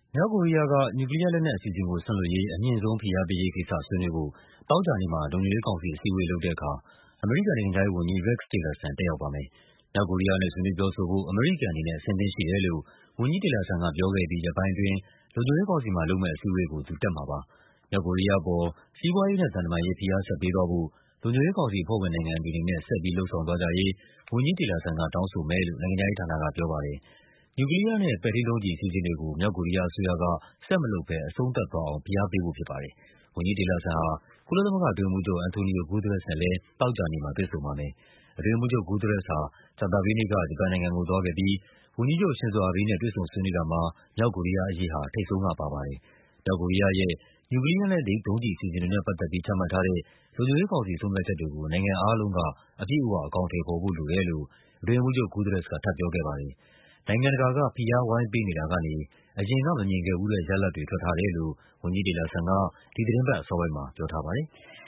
မြောက်ကိုရီးယားက နျူကလီးယားလက်နက်အစီအစဉ်ကိုစွန့်လွှတ်ရေး အမြင့်ဆုံးဖိအားပေးရေးကိစ္စ ဆွေးနွေးဖို့ သောကြာနေ့မှာ လုံခြုံရေးကောင်စီအစည်းအဝေးလုပ်တဲ့အခါ အမေရိကန်နိုင်ငံခြားရေးဝန်ကြီး Rex Tillerson တက်ရောက်ပါမယ်။ မြောက်ကိုရီးယားနဲ့ ဆွေးနွေးပြောဆိုဖို့ အမေရိကန်အနေနဲ့ အဆင်သင့်ရှိတယ်လို့ ဝန်ကြီး Tillerson ကပြောခဲ့အပြီး ရက်ပိုင်းအတွင်း လုံခြုံရေးကောင်စီမှာလုပ်မယ့် အစည်းအဝေးကို သူတက်မှာပါ။ မြောက်ကိုရီးယားအပေါ် စီးပွားရေးနဲ့ သံတမန်ရေး ဖိအားဆက်ပေးသွားဖို့ လုံခြုံရေးကောင်စီအဖွဲ့ဝင်နိုင်ငံတွေအနေနဲ့ ဆက်ပြီး လုပ်ဆောင်သွားကြရေး ဝန်ကြီး Tillerson က တောင်းဆိုမယ်လို့ နိုင်ငံခြားရေးဌာနကပြောပါတယ်။ နျူကလီးယားနဲ့ ပဲ့ထိန်းဒုံးကျည်အစီအစဉ်တွေကို မြောက်ကိုရီးယားအစိုးရက ဆက်မလုပ်ဘဲ အဆုံးသတ်သွားအောင် ဖိအားပေးဖို့ဖြစ်ပါတယ်။ ဝန်ကြီး Tillerson ဟာ ကုလသမဂ္ဂအတွင်းရေးမှူးချုပ် Antonio Guterres နဲ့လည်း သောကြာနေ့မှာ တွေ့ဆုံပါမယ်။ အတွင်းရေးမှူးချုပ် Guterres ဟာ ကြာသပတေးနေ့က ဂျပန်နိုင်ငံကိုသွားခဲ့ပြီး ဝန်ကြီးချုပ် Shinzo Abe နဲ့ တွေ့ဆုံဆွေးနွေးတာမှာ မြောက်ကိုရီးယားအရေးဟာ ထိပ်ဆုံးကပါပါတယ်။ မြောက်ကိုရီးယားရဲ့ နျူကလီးယားနဲ့ ဒုံးကျည်အစီအစဉ်တွေနဲ့ပတ်သက်ပြီး ချမှတ်ထားတဲ့ လုံခြုံရေးကောင်စီဆုံးဖြတ်ချက်တွေကို နိုင်ငံအားလုံးက အပြည့်အဝ အကောင်အထည်ဖော်ဖို့လိုတယ်လို့ အတွင်းရေးမှူးချုပ် Guterres က ထပ်ပြောခဲ့ပါတယ်။ နိုင်ငံတကာက ဖိအားဝိုင်းပေးနေတာကနေ အရင်ကမမြင်ခဲ့ဖူးတဲ့ ရလဒ်တွေ ထွက်ထားတယ်လို့ ဝန်ကြီး Tillerson က ဒီသီတင်းပတ်အစောပိုင်းမှာ ပြောထားပါတယ်။